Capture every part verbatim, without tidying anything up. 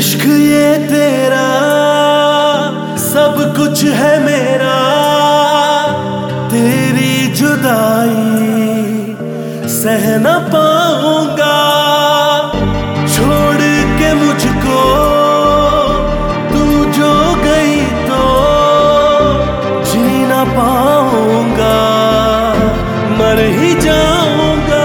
इश्क ये तेरा सब कुछ है मेरा, तेरी जुदाई सह न पाऊंगा। छोड़ के मुझको तू जो गई तो जी न पाऊंगा, मर ही जाऊंगा।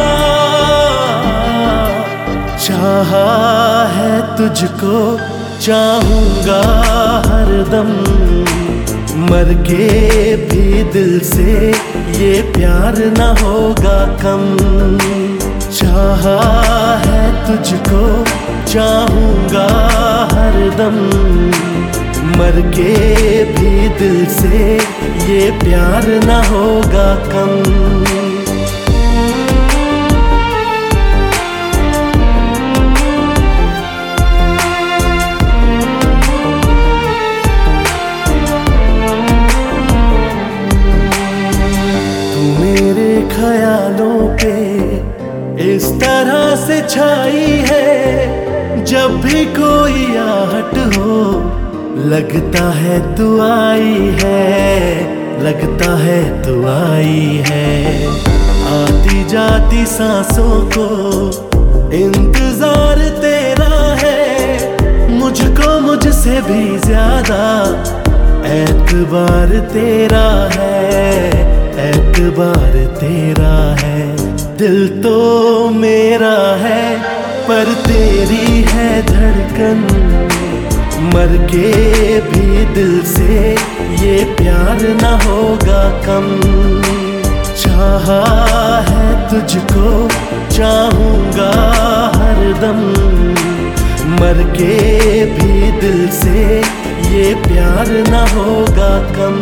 चाहा है तुझको चाहूंगा हरदम, मर के भी दिल से ये प्यार न होगा कम। चाहा है तुझको चाहूंगा हरदम, मर के भी दिल से ये प्यार न होगा कम। ख्यालों पे इस तरह से छाई है, जब भी कोई आहट हो लगता है तू आई है, लगता है तू आई है। आती जाती सांसों को इंतजार तेरा है, मुझको मुझसे भी ज्यादा एतबार तेरा है, एतबार तेरा है। दिल तो मेरा है पर तेरी है धड़कन, मर के भी दिल से ये प्यार न होगा कम। चाहा है तुझको चाहूंगा हरदम, मर के भी दिल से ये प्यार न होगा कम।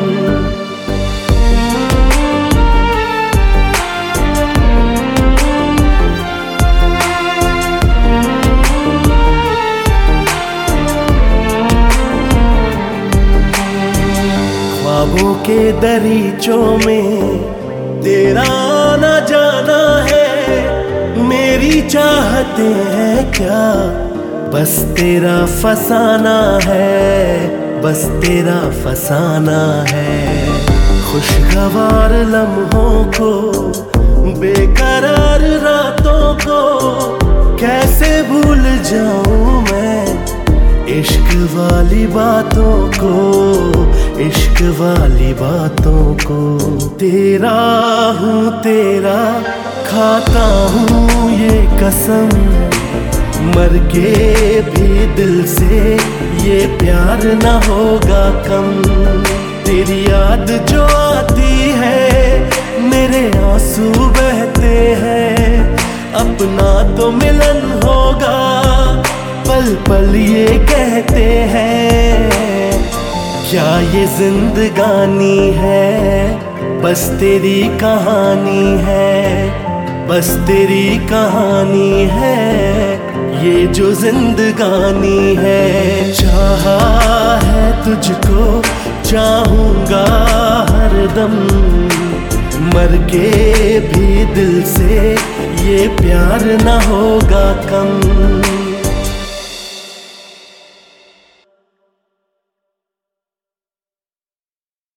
ख्वाबों के दरीचों में तेरा आना जाना है, मेरी चाहते हैं क्या बस तेरा फसाना है, बस तेरा फसाना है। खुशगवार लम्हों को बेकरार रातों को कैसे भूल जाऊं मैं, इश्क वाली बातों को, इश्क वाली बातों को। तेरा हूँ तेरा खाता हूँ ये कसम, मर के भी दिल से ये प्यार न होगा कम। तेरी याद जो आती है मेरे आंसू बहते हैं, अपना तो मिलन होगा पल पल ये कहते हैं। क्या ये जिंदगानी है बस तेरी कहानी है, बस तेरी कहानी है ये जो जिंदगानी है। चाहा है तुझको चाहूंगा हरदम, मर के भी दिल से ये प्यार न होगा कम।